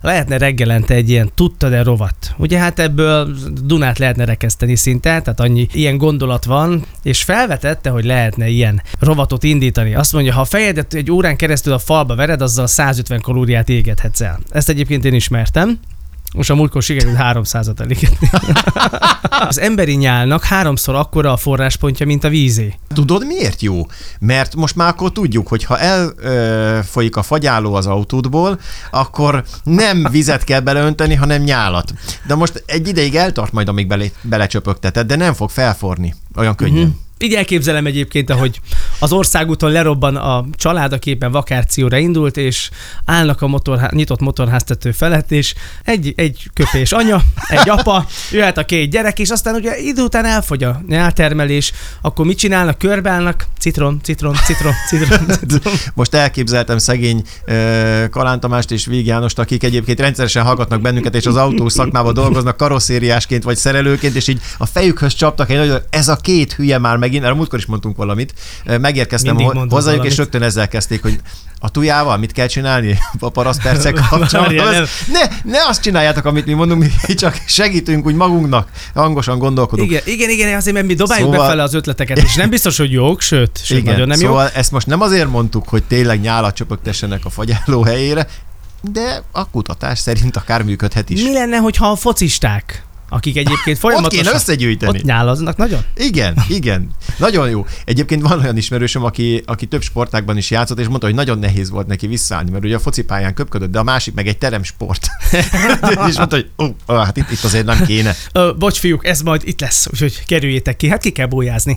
lehetne reggelente egy ilyen tudtad-e rovat. Ugye hát ebből Dunát lehetne rekeszteni szinte, tehát annyi ilyen gondolat van, és felvetette, hogy lehetne ilyen rovatot indítani. Azt mondja, ha a fejedet egy órán keresztül a falba vered, azzal 150 kalóriát égethetsz el. Ezt egyébként én ismertem. Most a múltkor sikerült 300-at elégetni. Az emberi nyálnak 3-szor akkora a forráspontja, mint a vízé. Tudod miért jó? Mert most már akkor tudjuk, hogy ha elfolyik a fagyáló az autódból, akkor nem vizet kell beleönteni, hanem nyálat. De most egy ideig eltart majd, amíg belecsöpögteted, de nem fog felforni olyan könnyen. Így elképzelem egyébként, ahogy az országúton lerobban a család, aki éppen vakációra indult, és állnak a nyitott motorháztető felett, és egy köpés anya, egy apa, jöhet a 2 gyerek, és aztán ugye idő után elfogy a nyáltermelés, akkor mit csinálnak? Körbeállnak, citrom. Most elképzeltem szegény Kalán Tamást és Víg Jánost, akik egyébként rendszeresen hallgatnak bennünket, és az autós szakmában dolgoznak karosszériásként vagy szerelőként, és így a fejükhöz csaptak egy nagyon, ez a 2 hülye már megint, erre múltkor is mondtunk valamit, megérkeztem hozzájuk, és rögtön ezzel kezdték, hogy a tujával mit kell csinálni a parasztpercek kapcsolatban. Ne azt csináljátok, amit mi mondunk, mi csak segítünk úgy magunknak, hangosan gondolkodunk. Igen, azért, mert mi dobáljuk befele az ötleteket, és nem biztos, hogy jók, sőt nagyon nem szóval jók. Ezt most nem azért mondtuk, hogy tényleg nyálat csöpögtessenek a fagyáló helyére, de a kutatás szerint akár működhet is. Mi lenne, hogyha a focisták, akik egyébként folyamatosan... Ott kéne összegyűjteni. Ott nyálaznak nagyon? Igen. Nagyon jó. Egyébként van olyan ismerősöm, aki több sportágban is játszott, és mondta, hogy nagyon nehéz volt neki visszaállni, mert ugye a focipályán köpködött, de a másik meg egy teremsport. És mondta, hogy hát itt azért nem kéne. Bocs, fiúk, ez majd itt lesz, úgyhogy kerüljétek ki. Hát ki kell bójázni.